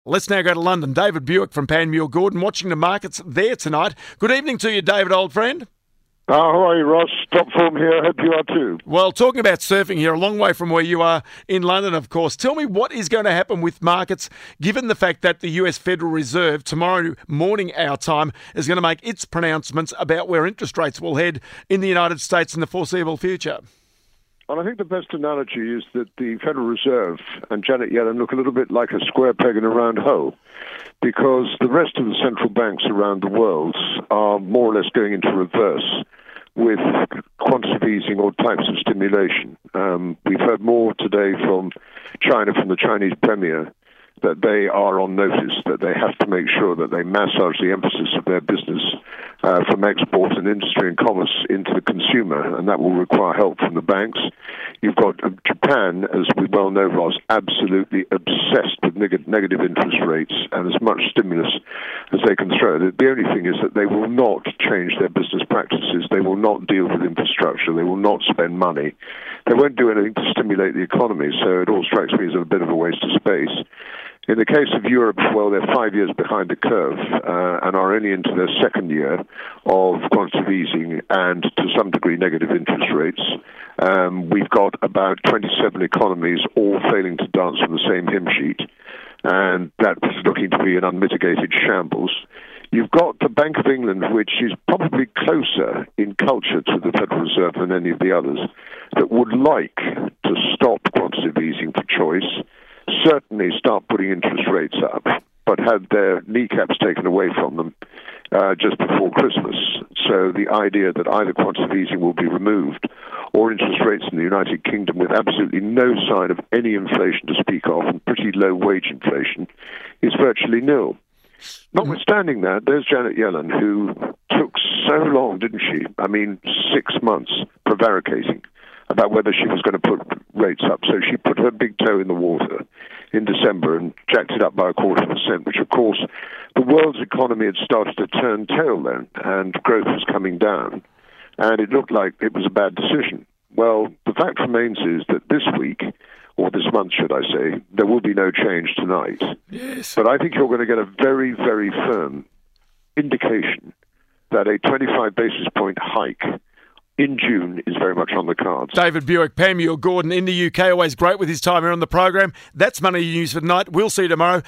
Let's now go to London. David Buick from Panmure Gordon watching the markets there tonight. Good evening to you, David, old friend. How are you, Ross? Top form here. Hope you are too. Well, talking about surfing here, a long way from where you are in London, of course. Tell me what is going to happen with markets, given the fact that the US Federal Reserve, tomorrow morning our time, is going to make its pronouncements about where interest rates will head in the United States in the foreseeable future. Well, I think the best analogy is that the Federal Reserve and Janet Yellen look a little bit like a square peg in a round hole, because the rest of the central banks around the world are more or less going into reverse with quantitative easing or types of stimulation. We've heard more today from China, from the Chinese premier, that they are on notice, that they have to make sure that they massage the emphasis of their business from export and industry and commerce into the consumer, and that will require help from the banks. You've got Japan, as we well know, Ross, absolutely obsessed with negative interest rates and as much stimulus as they can throw. The only thing is that they will not change their business practices. They will not deal with infrastructure. They will not spend money. They won't do anything to stimulate the economy, so it all strikes me as a bit of a waste of space. In the case of Europe, well, they're 5 years behind the curve and are only into their second year of quantitative easing and, to some degree, negative interest rates. We've got about 27 economies all failing to dance on the same hymn sheet, and that's looking to be an unmitigated shambles. You've got the Bank of England, which is probably closer in culture to the Federal Reserve than any of the others, that would like to stop quantitative easing for choice, certainly start putting interest rates up, but had their kneecaps taken away from them just before Christmas. So the idea that either quantitative easing will be removed or interest rates in the United Kingdom with absolutely no sign of any inflation to speak of and pretty low wage inflation is virtually nil. Notwithstanding that, there's Janet Yellen, who took so long, didn't she? 6 months prevaricating about whether she was going to put rates up. So she put her big toe in the water in December and jacked it up by 0.25%, which, of course, the world's economy had started to turn tail then, and growth was coming down, and it looked like it was a bad decision. Well, the fact remains is that this week, or this month, should I say, there will be no change tonight. Yes. But I think you're going to get a very, very firm indication that a 25 basis point hike in June is very much on the cards. David Buick, Panmure Gordon in the UK, always great with his time here on the program. That's Money News for tonight. We'll see you tomorrow.